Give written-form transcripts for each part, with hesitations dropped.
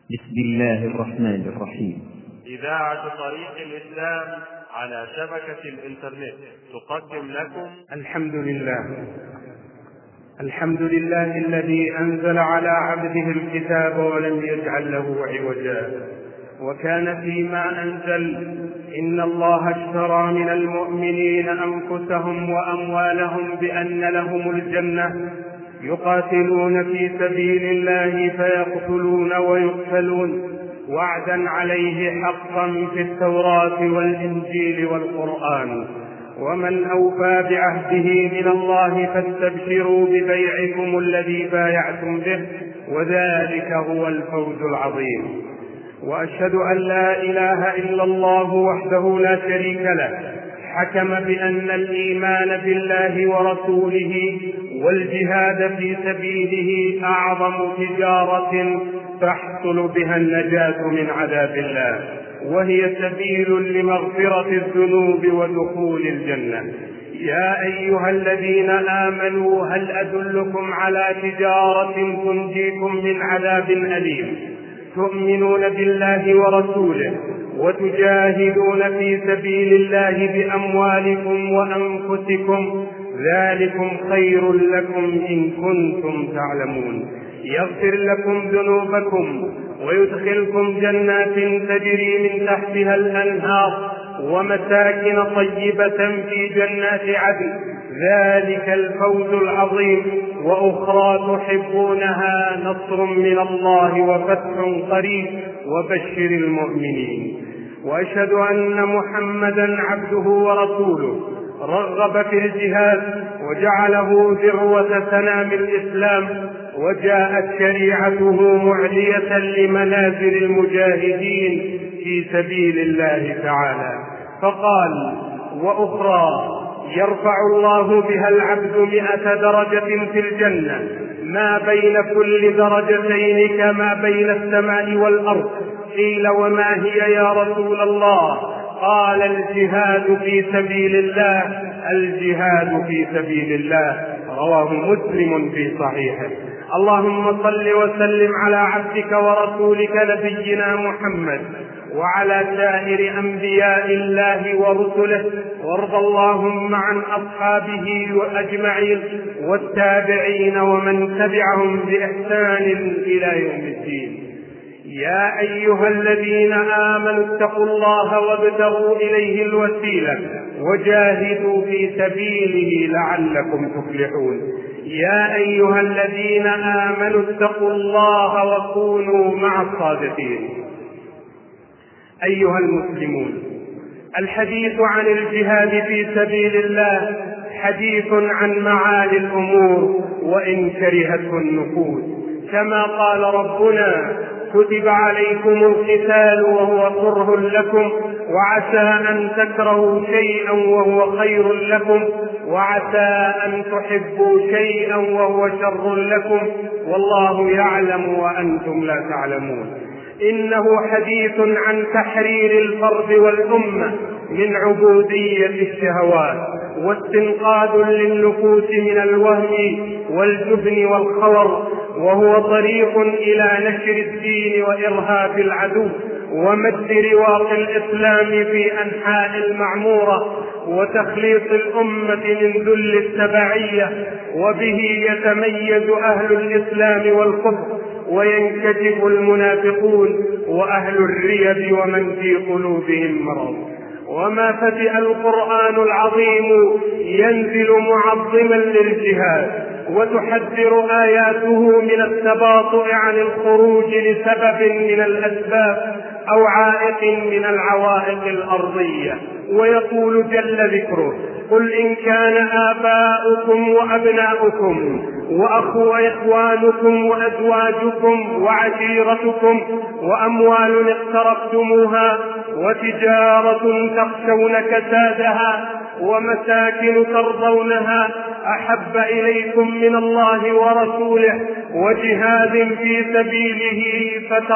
بسم الله الرحمن الرحيم. إذاعة طريق الإسلام على شبكة الإنترنت تقدم لكم الحمد لله الذي أنزل على عبده الكتاب ولم يجعل له عوجا، وكان فيما أنزل إن الله اشترى من المؤمنين أنفسهم وأموالهم بأن لهم الجنة يقاتلون في سبيل الله فيقتلون ويقتلون، وعدا عليه حقا في التوراة والإنجيل والقرآن. ومن أوفى بعهده من الله فاستبشروا ببيعكم الذي بايعتم به، وذلك هو الفوز العظيم. وأشهد أن لا إله إلا الله وحده لا شريك له، حكم بأن الإيمان بالله ورسوله والجهاد في سبيله أعظم تجارة تحصل بها النجاة من عذاب الله، وهي سبيل لمغفرة الذنوب ودخول الجنة. يا أيها الذين آمنوا هل أدلكم على تجارة تنجيكم من عذاب أليم؟ تؤمنون بالله ورسوله وتجاهدون في سبيل الله بأموالكم وأنفسكم، ذلكم خير لكم إن كنتم تعلمون. يغفر لكم ذنوبكم ويدخلكم جنات تجري من تحتها الأنهار ومساكن طيبة في جنات عدن، ذلك الفوز العظيم. وأخرى تحبونها نصر من الله وفتح قريب وبشر المؤمنين. وأشهد أن محمدا عبده ورسوله رغب في الجهاد وجعله ذروة سنام الإسلام، وجاءت شريعته معلية لمنازل المجاهدين في سبيل الله تعالى، فقال: وأخرى يرفع الله بها العبد 100 درجة في الجنة، ما بين كل درجتين كما بين السماء والأرض. قيل: وما هي يا رسول الله؟ قال: الجهاد في سبيل الله، الجهاد في سبيل الله. رواه مسلم في صحيحه. اللهم صل وسلم على عبدك ورسولك نبينا محمد وعلى سائر أنبياء الله ورسله، وارض اللهم عن أصحابه أجمعين والتابعين ومن تبعهم بإحسان إلى يوم الدين. يا أيها الذين آمنوا اتقوا الله وابتغوا إليه الوسيلة وجاهدوا في سبيله لعلكم تفلحون. يا أيها الذين آمنوا اتقوا الله وكونوا مع الصادقين. أيها المسلمون، الحديث عن الجهاد في سبيل الله حديث عن معالي الأمور وإن كرهته النفوس، كما قال ربنا: كتب عليكم القتال وهو كره لكم، وعسى أن تكرهوا شيئا وهو خير لكم، وعسى أن تحبوا شيئا وهو شر لكم، والله يعلم وأنتم لا تعلمون. إنه حديث عن تحرير الفرد والأمة من عبودية الشهوات، واستنقاذ للنفوس من الوهم والجبن والخور، وهو طريق إلى نشر الدين وإرهاب العدو ومد رواق الإسلام في أنحاء المعمورة وتخليص الأمة من ذل التبعية. وبه يتميز أهل الإسلام والكفر وينكشف المنافقون وأهل الريب ومن في قلوبهم مرض. وما فتئ القرآن العظيم ينزل معظما للجهاد، وتحذر آياته من التباطؤ عن الخروج لسبب من الأسباب أو عائق من العوائق الأرضية. ويقول جل ذكره: قل إن كان آباؤكم وأبناؤكم وإخوانكم وأزواجكم وعشيرتكم وأموال اقترفتموها وتجارة تخشون كسادها ومساكن ترضونها أحب إليكم من الله ورسوله وجهاد في سبيله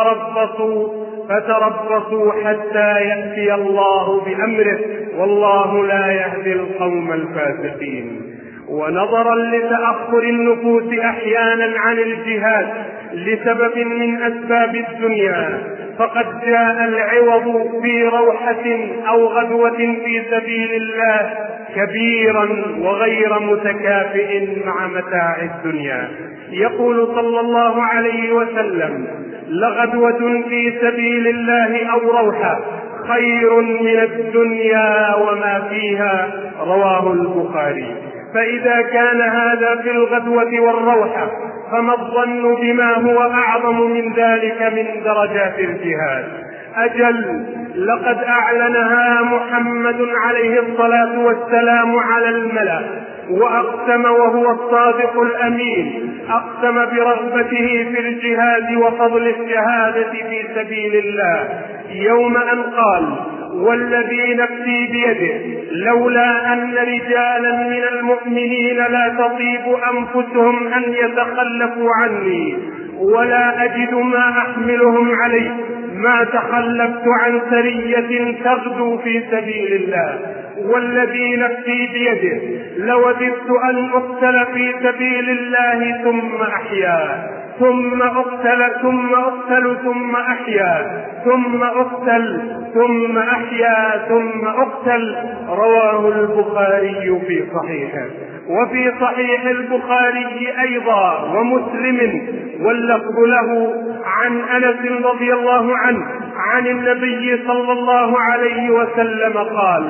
فتربصوا حتى يأتي الله بأمره، والله لا يهدي القوم الفاسقين. ونظرا لتأخر النفوس أحيانا عن الجهاد لسبب من أسباب الدنيا، فقد جاء العوض في روحة أو غدوة في سبيل الله كبيرا وغير متكافئ مع متاع الدنيا. يقول صلى الله عليه وسلم: لغدوة في سبيل الله أو روحة خير من الدنيا وما فيها، رواه البخاري. فإذا كان هذا في الغدوة والروحة، فما الظن بما هو أعظم من ذلك من درجات الجهاد؟ أجل، لقد أعلنها محمد عليه الصلاة والسلام على الملأ، وأقسم وهو الصادق الأمين، أقسم برغبته في الجهاد وفضل الشهادة في سبيل الله يوم أن قال: والذي نفسي بيده لولا أن رجالا من المؤمنين لا تطيب أنفسهم أن يتخلفوا عني ولا أجد ما أحملهم عليه ما تخلفت عن سرية تغدو في سبيل الله. والذي نفسي بيده لوددت أن أقتل في سبيل الله ثم أحيا، ثم أقتل ثم أقتل ثم أحيا، ثم أقتل ثم أحيا ثم أقتل، رواه البخاري في صحيحه. وفي صحيح البخاري أيضا ومسلم واللفظ له عن أنس رضي الله عنه عن النبي صلى الله عليه وسلم قال: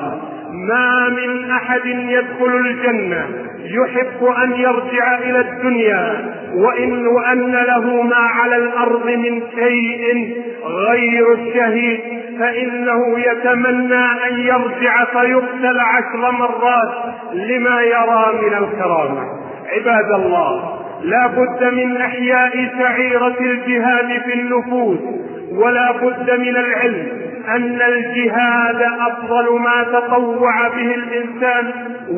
ما من أحد يدخل الجنة يحب أن يرجع إلى الدنيا وأن له ما على الأرض من شيء غير الشهيد، فإنه يتمنى أن يرجع فيقتل 10 مرات لما يرى من الكرامة. عباد الله، لا بد من إحياء شعيرة الجهاد في النفوس، ولا بد من العلم أن الجهاد أفضل ما تطوع به الإنسان،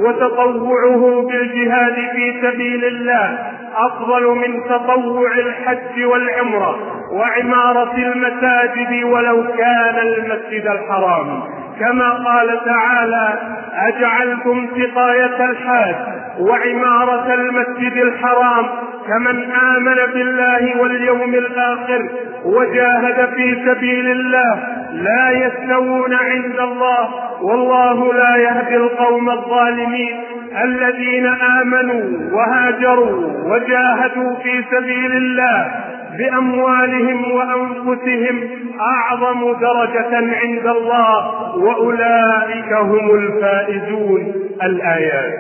وتطوعه بالجهاد في سبيل الله أفضل من تطوع الحج والعمرة وعمارة المساجد ولو كان المسجد الحرام، كما قال تعالى: أجعلتم سقاية الحاج وعمارة المسجد الحرام كمن آمن بالله واليوم الآخر وجاهد في سبيل الله لا يستوون عند الله، والله لا يهدي القوم الظالمين. الذين آمنوا وهاجروا وجاهدوا في سبيل الله بأموالهم وأنفسهم أعظم درجة عند الله، وأولئك هم الفائزون. الآيات.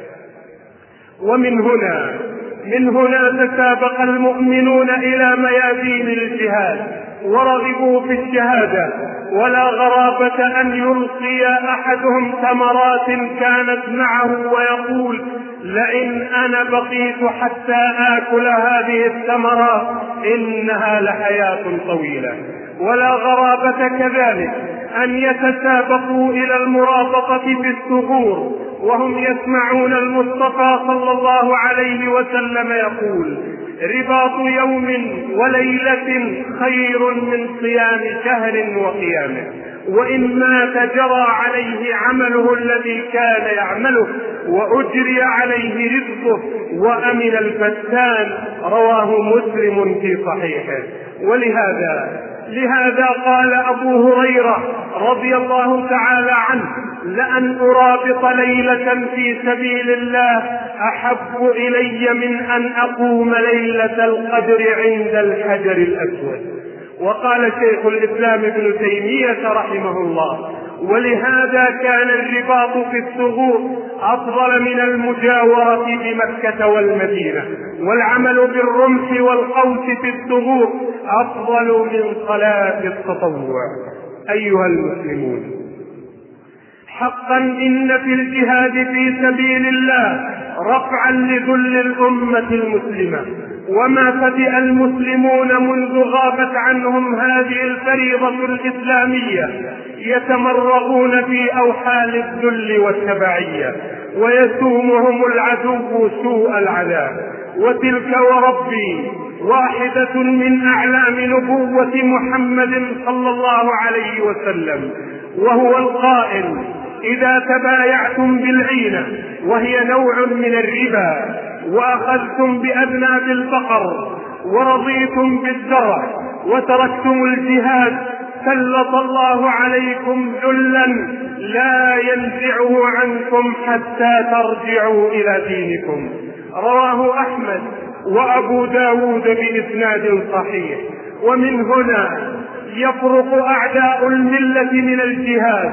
ومن هنا تسابق المؤمنون إلى ميادين الجهاد ورغبوا في الشهادة، ولا غرابة أن يلقي أحدهم ثمرات كانت معه ويقول: لئن أنا بقيت حتى آكل هذه الثمرات إنها لحياة طويلة. ولا غرابة كذلك أن يتسابقوا إلى المرابطة في الثغور وهم يسمعون المصطفى صلى الله عليه وسلم يقول: رباط يوم وليلة خير من صيام شهر وقيامه، وإن مات جرى عليه عمله الذي كان يعمله وأجري عليه رزقه وأمن الفتان، رواه مسلم في صحيحه. لهذا قال أبو هريرة رضي الله تعالى عنه: لأن أرابط ليلة في سبيل الله أحب إلي من أن أقوم ليلة القدر عند الحجر الأسود. وقال شيخ الإسلام ابن تيمية رحمه الله: ولهذا كان الرباط في الثغور أفضل من المجاورة بمكة والمدينة، والعمل بالرمح والقوس في الثغور أفضل من صلاة التطوع. أيها المسلمون، حقا إن في الجهاد في سبيل الله رفعا لذل الأمة المسلمة، وما فتئ المسلمون منذ غابت عنهم هذه الفريضة الإسلامية يتمرغون في أوحال الذل والتبعية، ويسومهم العدو سوء العذاب. وتلك وربي واحدة من أعلام نبوة محمد صلى الله عليه وسلم، وهو القائل: إذا تبايعتم بالعينة وهي نوع من الربا وأخذتم بأذناب البقر ورضيتم بالزرع وتركتم الجهاد سلط الله عليكم ذلا لا ينزعه عنكم حتى ترجعوا إلى دينكم. رواه أحمد وأبو داود بإسناد صحيح. ومن هنا يفرق أعداء الملة من الجهاد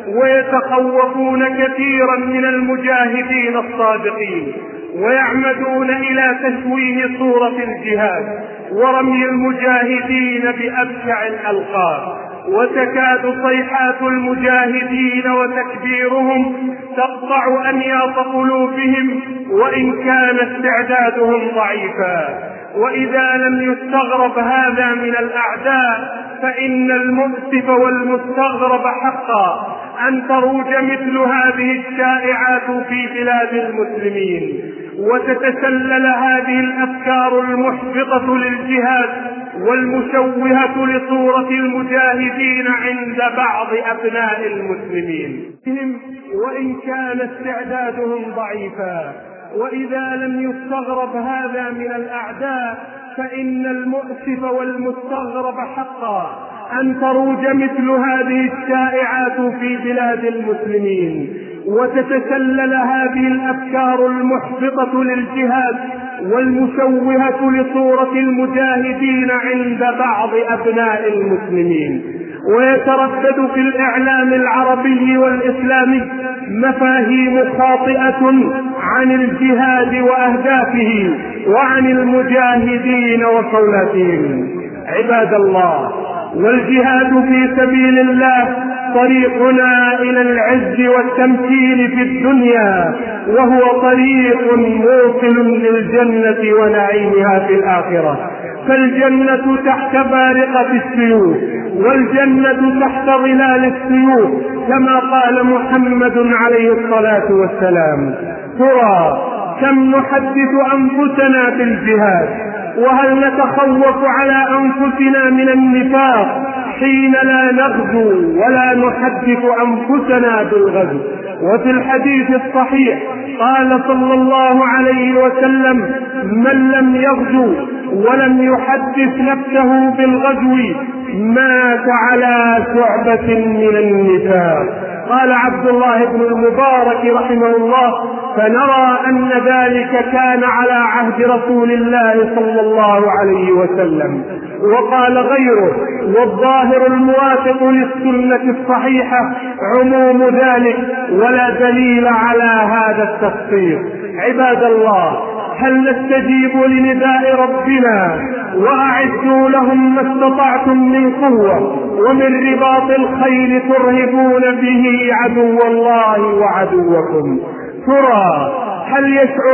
ويتخوفون كثيرا من المجاهدين الصادقين، ويعمدون إلى تشويه صورة الجهاد ورمي المجاهدين بأبشع الألقاب، وتكاد صيحات المجاهدين وتكبيرهم تقطع أنياط قلوبهم وإن كان استعدادهم ضعيفا. وإذا لم يستغرب هذا من الأعداء فإن المؤسف والمستغرب حقا أن تروج مثل هذه الشائعات في بلاد المسلمين، وتتسلل هذه الأفكار المحبطة للجهاد والمشوهة لصورة المجاهدين عند بعض أبناء المسلمين وإن كان استعدادهم ضعيفا. وإذا لم يستغرب هذا من الأعداء فإن المؤسف والمستغرب حقا أن تروج مثل هذه الشائعات في بلاد المسلمين، وتتسلل هذه الأفكار المحبطة للجهاد والمشوهة لصورة المجاهدين عند بعض أبناء المسلمين، ويتردد في الإعلام العربي والإسلامي مفاهيم خاطئة عن الجهاد وأهدافه وعن المجاهدين وصولاتهم. عباد الله، والجهاد في سبيل الله طريقنا إلى العز والتمكين في الدنيا، وهو طريق موصل للجنة ونعيمها في الآخرة. فالجنة تحت بارقة السيوف، والجنة تحت ظلال السيوف، كما قال محمد عليه الصلاة والسلام. ترى كم نحدث أنفسنا في الجهاد، وهل نتخوف على أنفسنا من النفاق حين لا نغزو ولا نحدث أنفسنا بالغزو؟ وفي الحديث الصحيح قال صلى الله عليه وسلم: من لم يغزو ولم يحدث نفسه بالغزو مات على شعبة من النفاق. قال عبد الله بن المبارك رحمه الله: فنرى أن ذلك كان على عهد رسول الله صلى الله عليه وسلم. وقال غيره: والظاهر الموافق للسنة الصحيحة عموم ذلك، ولا دليل على هذا التفصيل. عباد الله، هل نستجيب لنداء ربنا: وأعدوا لهم ما استطعتم من قوة ومن رباط الخيل ترهبون به عدو الله وعدوكم؟ ترى هل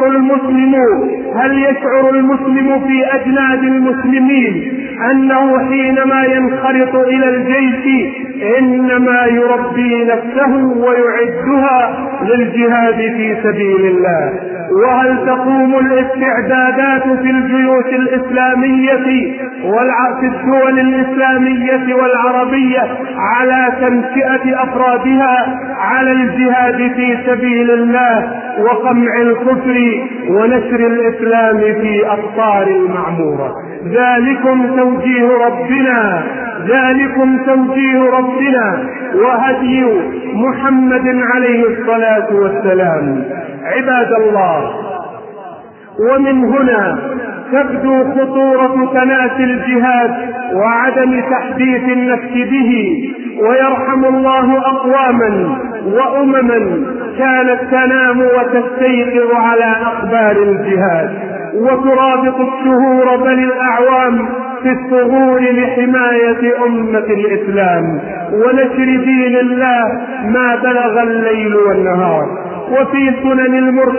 يشعر المسلم في أجناد المسلمين أنه حينما ينخرط إلى الجيش إنما يربي نفسه ويعدها للجهاد في سبيل الله؟ وهل تقوم الاستعدادات في الجيوش الإسلامية في الدول الإسلامية والعربية على تنشئة أفرادها على الجهاد في سبيل الله وقمع الكفر ونشر الإسلام في أقطار المعمورة؟ ذلكم توجيه ربنا وهدي محمد عليه الصلاة والسلام. عباد الله، ومن هنا تبدو خطورة تناسي الجهاد وعدم تحديث النفس به. ويرحم الله أقواما وأمما كانت تنام وتستيقظ على أخبار الجهاد وترابط الشهور بل الأعوام في الثغور لحماية أمة الإسلام ونشر دين الله ما بلغ الليل والنهار. وفي سنن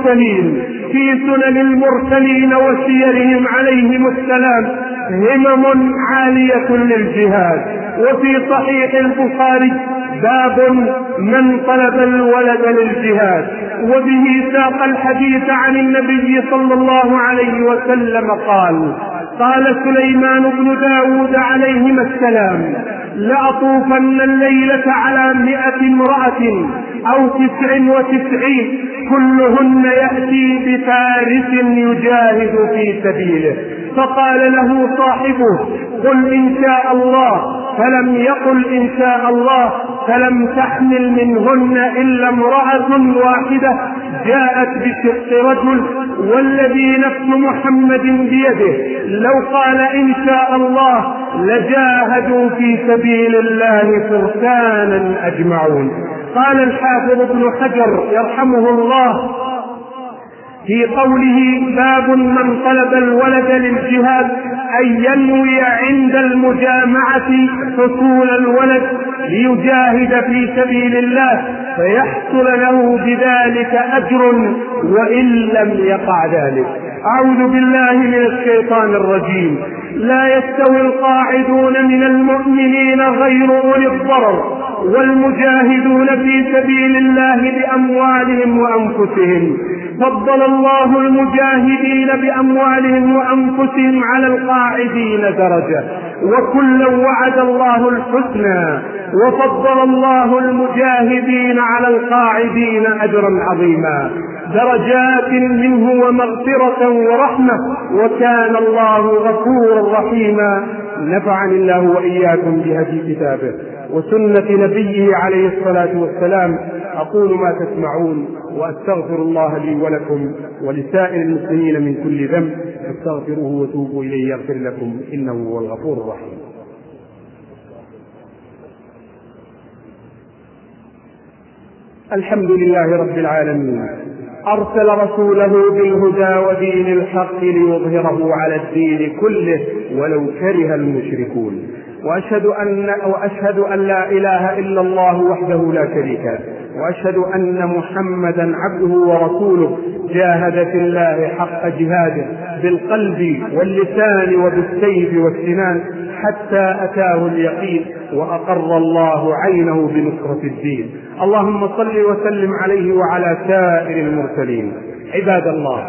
المرسلين وسيرهم عليهم السلام همم عالية للجهاد. وفي صحيح البخاري باب من طلب الولد للجهاد، وبه ساق الحديث عن النبي صلى الله عليه وسلم قال سليمان بن داود عليهما السلام: لأطوفن الليلة على 100 امرأة أو 99 كلهن يأتي بفارس يجاهد في سبيله، فقال له صاحبه: قل إن شاء الله، فلم يقل إن شاء الله، فلم تحمل منهن إلا امرأة واحدة جاءت بشق رجل، والذي نفس محمد بيده لو قال إن شاء الله لجاهدوا في سبيل الله فرسانا أجمعون. قال الحافظ ابن حجر يرحمه الله في قوله: باب من طلب الولد للجهاد أن ينوي عند المجامعة حصول الولد ليجاهد في سبيل الله فيحصل له بذلك أجر وإن لم يقع ذلك. أعوذ بالله من الشيطان الرجيم. لا يستوي القاعدون من المؤمنين غير أولي الضرر والمجاهدون في سبيل الله بأموالهم وأنفسهم. فضل الله المجاهدين بأموالهم وأنفسهم على القاعدين درجة، وكلا وعد الله الحسنى، وفضل الله المجاهدين على القاعدين أجرا عظيما، درجات منه ومغفرة ورحمة، وكان الله غفورا رحيما. نفعني الله وإياكم بهدي كتابه وسنة نبيه عليه الصلاة والسلام. أقول ما تسمعون وأستغفر الله لي ولكم ولسائر المسلمين من كل ذنب، فاستغفروه وتوبوا إليه يغفر لكم إنه هو الغفور الرحيم. الحمد لله رب العالمين، أرسل رسوله بالهدى ودين الحق ليظهره على الدين كله ولو كره المشركون. وأشهد أن لا إله إلا الله وحده لا شريك له، وأشهد أن محمدا عبده ورسوله جاهد في الله حق جهاده بالقلب واللسان وبالسيف والسنان حتى أتاه اليقين، وأقر الله عينه بنصرة الدين. اللهم صل وسلم عليه وعلى سائر المرسلين. عباد الله،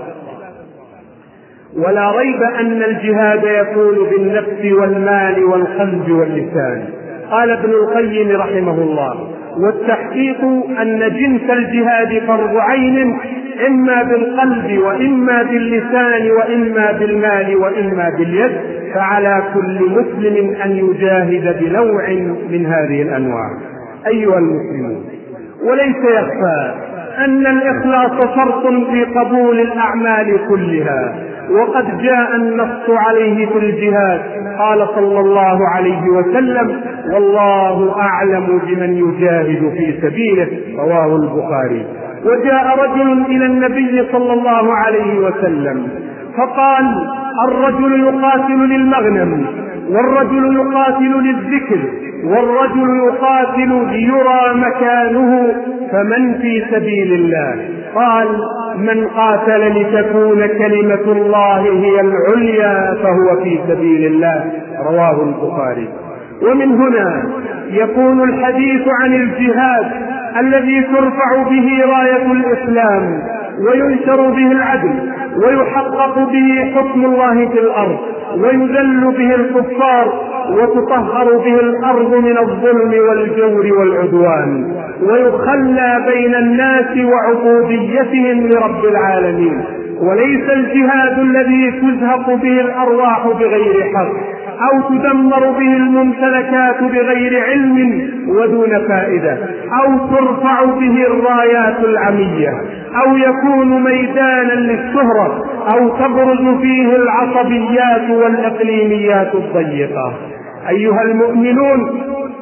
ولا ريب أن الجهاد يكون بالنفس والمال والقلب واللسان. قال ابن القيم رحمه الله: والتحقيق أن جنس الجهاد فرض عين، إما بالقلب وإما باللسان وإما بالمال وإما باليد، فعلى كل مسلم أن يجاهد بنوع من هذه الأنواع. أيها المسلمون، وليس يخفى أن الإخلاص شرط في قبول الأعمال كلها، وقد جاء النص عليه في الجهاد. قال صلى الله عليه وسلم: والله أعلم بمن يجاهد في سبيله، رواه البخاري. وجاء رجل إلى النبي صلى الله عليه وسلم فقال: الرجل يقاتل للمغنم، والرجل يقاتل للذكر، والرجل يقاتل ليرى مكانه، فمن في سبيل الله؟ قال: من قاتل لتكون كلمة الله هي العليا فهو في سبيل الله، رواه البخاري. ومن هنا يكون الحديث عن الجهاد الذي ترفع به راية الإسلام وينشر به العدل ويحقق به حكم الله في الأرض ويذل به الكفار وتطهر به الأرض من الظلم والجور والعدوان ويخلى بين الناس وعبوديتهم لرب العالمين. وليس الجهاد الذي تزهق به الأرواح بغير حق أو تدمر به الممتلكات بغير علم ودون فائدة، أو ترفع به الرايات العمية، أو يكون ميدانا للشهرة، أو تبرز فيه العصبيات والإقليميات الضيقة. أيها المؤمنون،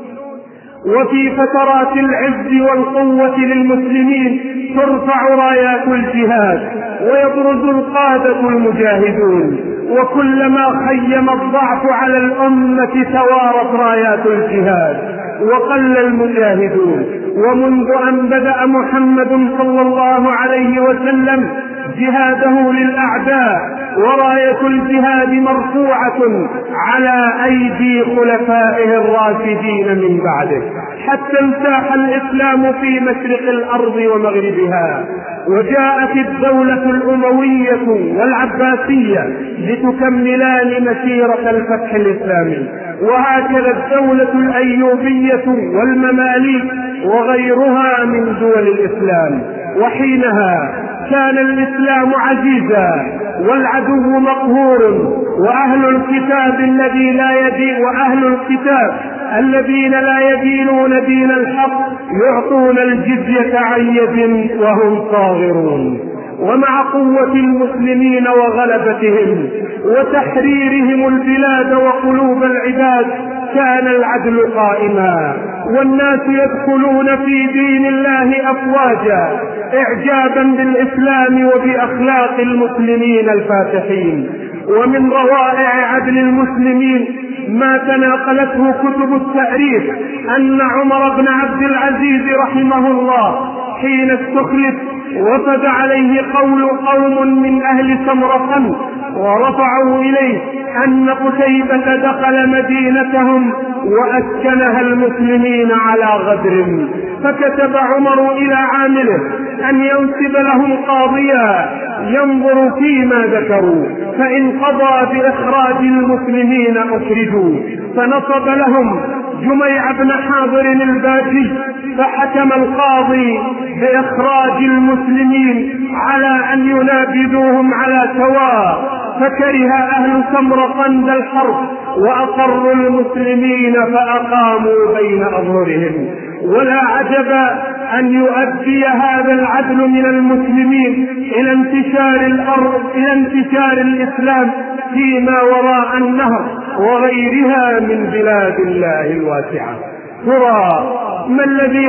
وفي فترات العز والقوة للمسلمين ترفع رايات الجهاد ويبرز القادة المجاهدون، وكلما خيم الضعف على الأمة توارت رايات الجهاد وقل المجاهدون. ومنذ أن بدأ محمد صلى الله عليه وسلم جهاده للأعداء وراية الجهاد مرفوعة على أيدي خلفائه الراشدين من بعده، حتى انساح الإسلام في مشرق الأرض ومغربها، وجاءت الدولة الأموية والعباسية لتكملان مسيرة الفتح الإسلامي، وهكذا الدولة الأيوبية والمماليك وغيرها من دول الإسلام. وحينها كان الإسلام عزيزا والعدو مقهور، وأهل الكتاب الذين لا يدينون دين الحق يعطون الجزية عن يد وهم صاغرون. ومع قوة المسلمين وغلبتهم وتحريرهم البلاد وقلوب العباد كان العدل قائما، والناس يدخلون في دين الله أفواجا إعجابا بالإسلام وبأخلاق المسلمين الفاتحين. ومن روائع عدل المسلمين ما تناقلته كتب التاريخ أن عمر بن عبد العزيز رحمه الله حين استخلف وفد عليه قوم من أهل سمرقند ورفعوا إليه أن قتيبة دخل مدينتهم وأسكنها المسلمين على غدر، فكتب عمر إلى عامله أن ينصب لهم قاضيا ينظر فيما ذكروا، فإن قضى بإخراج المسلمين أخرجوا، فنصب لهم جميع بن حاضر الباجي، فحكم القاضي بإخراج المسلمين على أن ينابذوهم على سواء، فكره أهل سمرقند الحرب وأقروا المسلمين فأقاموا بين أظهرهم. ولا عجب أن يؤدي هذا العدل من المسلمين إلى انتشار الإسلام فيما وراء النهر وغيرها من بلاد الله الواسعة. ترى ما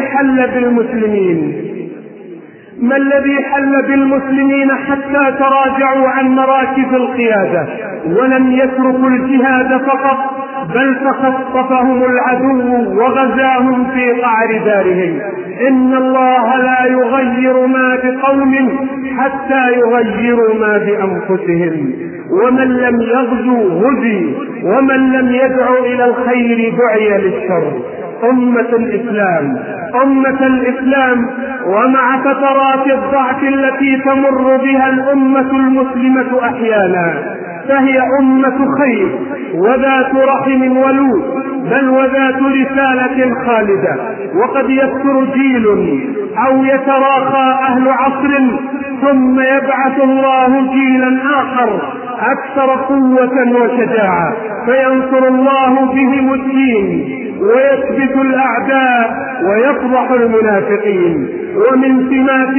الذي حل بالمسلمين حتى تراجعوا عن مراكز القيادة ولم يتركوا الجهاد فقط، بل تخطفهم العدو وغزاهم في قعر دارهم. إن الله لا يغير ما بقوم حتى يغيروا ما بأنفسهم، ومن لم يغزو غزي، ومن لم يدعو إلى الخير دعي للشر. أمة الإسلام ومع فترات الضعف التي تمر بها الأمة المسلمة أحيانا، فهي أمة خير وذات رحم ولود، بل وذات رسالة خالدة. وقد يكثر جيل أو يتراخى أهل عصر ثم يبعث الله جيلا آخر أكثر قوة وشجاعة، فينصر الله بهم الدين ويثبت الأعداء ويفضح المنافقين. ومن سمات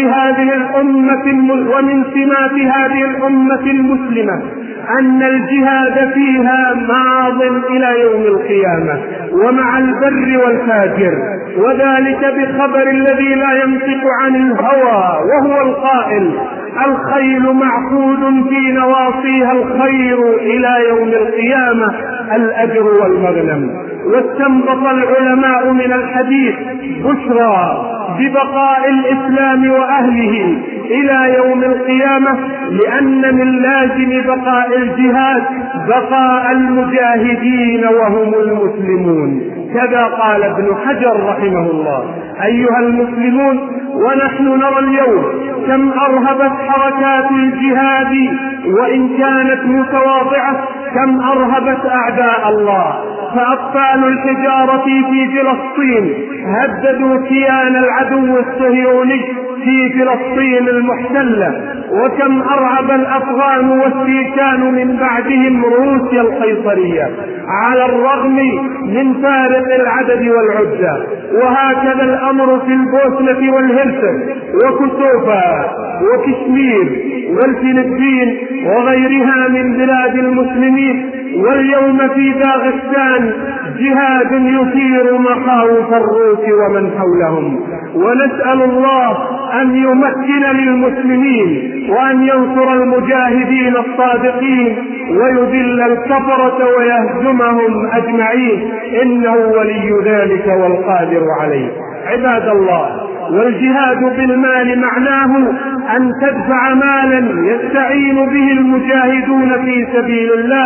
هذه الأمة المسلمة أن الجهاد فيها ماض إلى يوم القيامة ومع البر والفاجر، وذلك بخبر الذي لا ينطق عن الهوى وهو القائل: الخيل معقود في نواصيها الخير إلى يوم القيامة الأجر والمغنم. واستنبط العلماء من الحديث بشرى ببقاء الإسلام وأهله إلى يوم القيامة، لأن من لازم بقاء الجهاد بقاء المجاهدين وهم المسلمون. كذا قال ابن حجر رحمه الله: أيها المسلمون، ونحن نرى اليوم كم أرهبت حركات الجهاد وإن كانت متواضعة، كم أرهبت أعداء الله. فأطفال الحجارة في فلسطين هددوا كيان العدو الصهيوني في فلسطين المحتلة، وكم أرعب الأفغان والسيكان من بعدهم روسيا القيصرية على الرغم من فارق العدد والعدة. وهكذا الأمر في البوسنة والهرسك وكوسوفا وكشمير والفلبين وغيرها من بلاد المسلمين. واليوم في داغستان جهاد يثير مخاوف الروس ومن حولهم. ونسأل الله أن يمكن للمسلمين وأن ينصر المجاهدين الصادقين ويذل الكفرة ويهزمهم أجمعين، إنه ولي ذلك والقادر عليه. عباد الله، والجهاد بالمال معناه أن تدفع مالا يستعين به المجاهدون في سبيل الله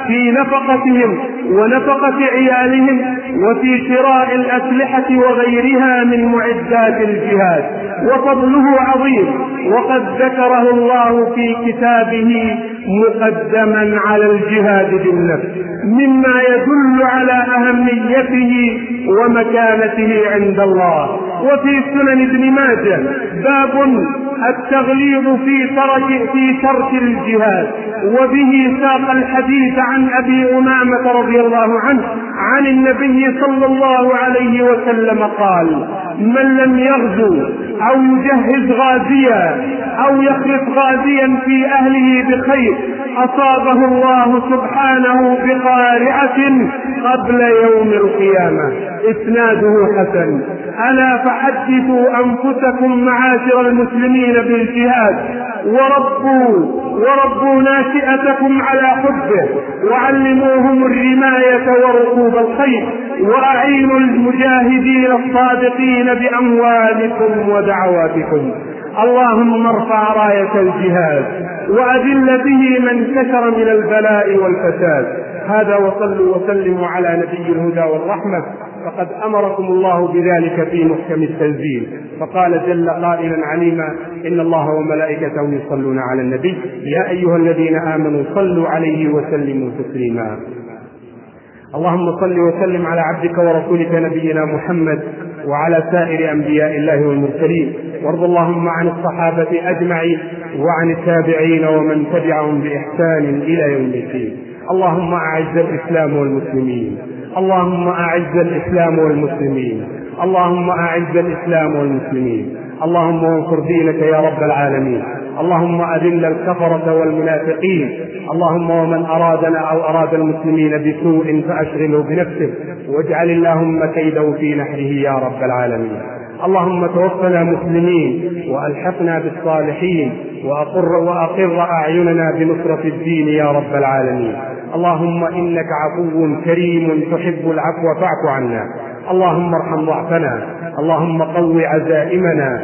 في نفقتهم ونفقة عيالهم وفي شراء الأسلحة وغيرها من معدات الجهاد، وفضله عظيم، وقد ذكره الله في كتابه مقدما على الجهاد بالنفس، مما يدل على أهميته ومكانته عند الله. وفي سنن ابن ماجه باب التغليظ في ترك الجهاد، وبه ساق الحديث عن أبي أمامة رضي الله عنه عن النبي صلى الله عليه وسلم قال: من لم يغزو أو يجهز غازيا أو يخلف غازيا في أهله بخير أصابه الله سبحانه بقارعة قبل يوم القيامة. إسناده حسن. ألا فحدثوا أنفسكم معاشر المسلمين بالجهاد، وربوا ناشئتكم على حبه، وعلموهم الرماية وركوب الخيل، وأعينوا المجاهدين الصادقين بأموالكم ودعواتكم. اللهم ارفع راية الجهاد وأذل به من كثر من البلاء والفساد. هذا وصلوا وسلموا على نبي الهدى والرحمة، فقد أمركم الله بذلك في محكم التنزيل، فقال جل قائلا عليما: إن الله وملائكته يصلون على النبي يا أيها الذين آمنوا صلوا عليه وسلموا تسليما. اللهم صل وسلم على عبدك ورسولك نبينا محمد وعلى سائر أنبياء الله والمرسلين، وارض اللهم عن الصحابة أجمعين وعن التابعين ومن تبعهم بإحسان إلى يوم الدين. اللهم أعز الإسلام والمسلمين، اللهم أعز الإسلام والمسلمين، اللهم أعز الإسلام والمسلمين، اللهم وانصر دينك يا رب العالمين. اللهم أذل الكفرة والمنافقين. اللهم ومن أرادنا أو أراد المسلمين بسوء فأشغله بنفسه، واجعل اللهم كيده في نحره يا رب العالمين. اللهم توفنا مسلمين وألحقنا بالصالحين، وأقر أعيننا بنصرة الدين يا رب العالمين. اللهم إنك عفو كريم تحب العفو فاعف عنا. اللهم ارحم ضعفنا، اللهم قو عزائمنا،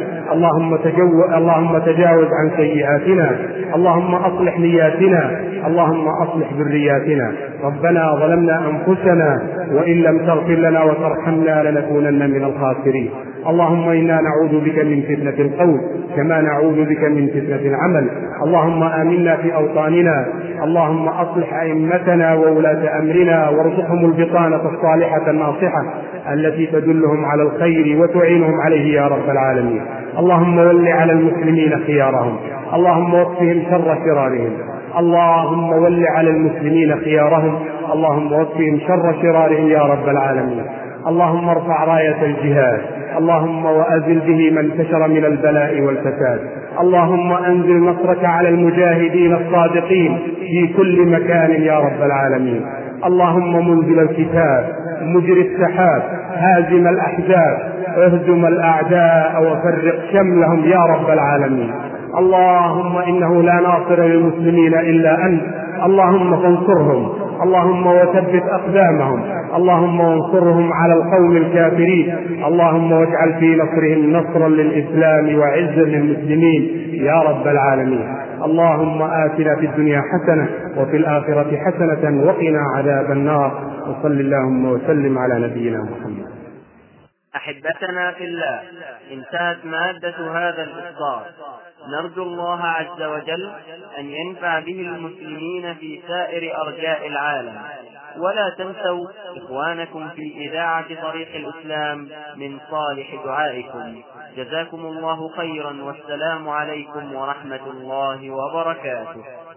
اللهم تجاوز عن سيئاتنا، اللهم أصلح نياتنا، اللهم أصلح ذرياتنا. ربنا ظلمنا أنفسنا وإن لم تغفر لنا وترحمنا لنكونن من الخاسرين. اللهم إنا نعوذ بك من فتنة القول كما نعوذ بك من فتنة العمل. اللهم آمنا في أوطاننا، اللهم أصلح أئمتنا وولاة أمرنا، وارزقهم البطانة الصالحة الناصحة التي تدلهم على الخير وتعينهم عليه يا رب العالمين. اللهم ول على المسلمين خيارهم، اللهم وقفهم شر شرارهم، اللهم ول على المسلمين خيارهم، اللهم وقفهم شر شرارهم يا رب العالمين. اللهم ارفع راية الجهاد، اللهم وأزل به من انتشر من البلاء والفساد. اللهم أنزل نصرك على المجاهدين الصادقين في كل مكان يا رب العالمين. اللهم منزل الكتاب، مجري السحاب، هازم الأحزاب، اهزم الأعداء وفرق شملهم يا رب العالمين. اللهم إنه لا ناصر للمسلمين إلا أنت، اللهم فانصرهم، اللهم وثبت أقدامهم، اللهم وانصرهم على القوم الكافرين، اللهم واجعل في نصرهم نصرا للإسلام وعزا للمسلمين يا رب العالمين. اللهم آتنا في الدنيا حسنة وفي الآخرة حسنة وقنا عذاب النار، وصل اللهم وسلم على نبينا محمد. أحبتنا في الله، انتهت مادة هذا الإصدار. نرجو الله عز وجل أن ينفع به المسلمين في سائر أرجاء العالم. ولا تنسوا إخوانكم في إذاعة طريق الإسلام من صالح دعائكم. جزاكم الله خيرا، والسلام عليكم ورحمة الله وبركاته.